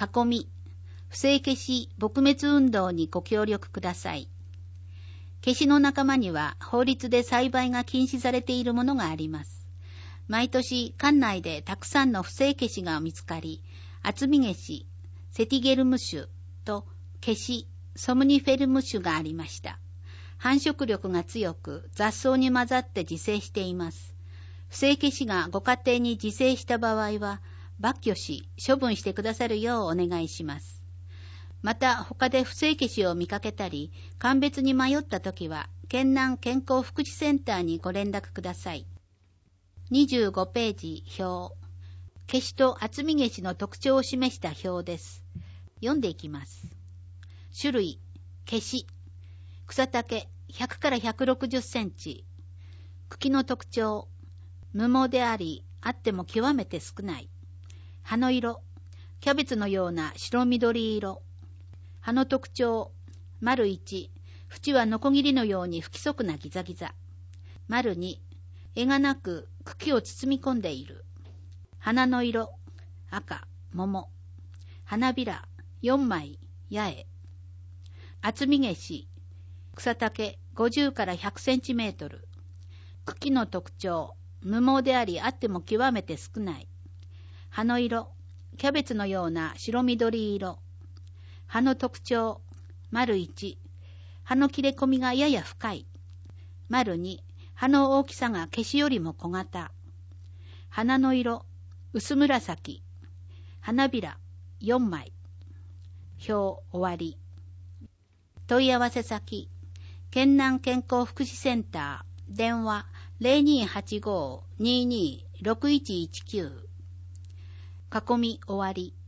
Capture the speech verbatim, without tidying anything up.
囲み、不正消し撲滅運動にご協力ください。消しの仲間には法律で栽培が禁止されているものがあります。毎年、館内でたくさんの不正消しが見つかり、厚み消し、セティゲルム種と消し、ソムニフェルム種がありました。繁殖力が強く、雑草に混ざって自生しています。不正消しがご家庭に自生した場合は、抜去し、処分してくださるようお願いします。また、他で不正消しを見かけたり、鑑別に迷ったときは、県南健康福祉センターにご連絡ください。にじゅうごページ表。消しと厚み消しの特徴を示した表です。読んでいきます。種類、消し、草丈ひゃくからひゃくろくじゅっセンチ。茎の特徴、無毛であり、あっても極めて少ない。葉の色、キャベツのような白緑色。葉の特徴、丸いち、縁はノコギリのように不規則なギザギザ。丸に、柄がなく茎を包み込んでいる。花の色、赤、桃。花びら、よんまい、八重。厚み消し、草丈ごじゅうからひゃくセンチメートル。茎の特徴、無毛でありあっても極めて少ない。葉の色、キャベツのような白緑色。葉の特徴、丸いち、葉の切れ込みがやや深い。丸に、葉の大きさが消しよりも小型。花の色、薄紫。花びら、よんまい。表終わり。問い合わせ先、県南健康福祉センター、電話 ゼロにーはちごーにーにーろくいちいちきゅう。囲み終わり。